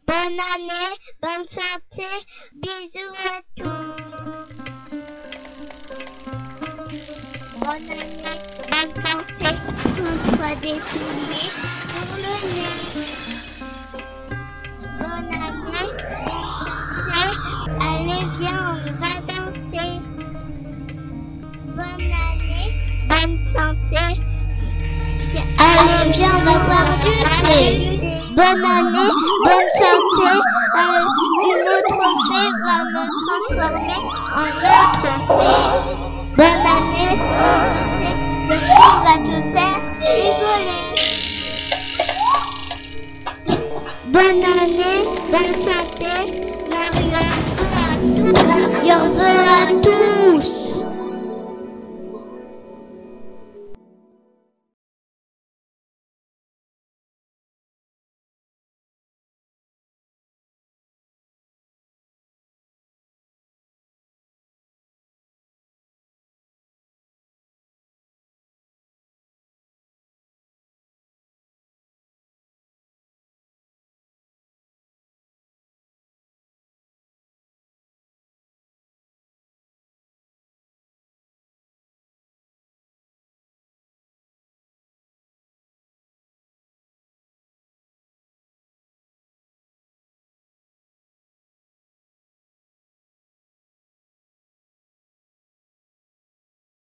Bonne année, bonne santé, bisous à tous. Bonne année, bonne santé, qu'on soit des souliers pour le nez. Bonne année, bonne santé, allez viens on va danser. Bonne année, bonne santé, allez viens on va boire du thé. Bonne année, bonne santé, une autre fée va me transformer en autre fée. Bonne année, bonne santé, le fée va te faire rigoler. Bonne année, bonne santé, Mario veut à tout,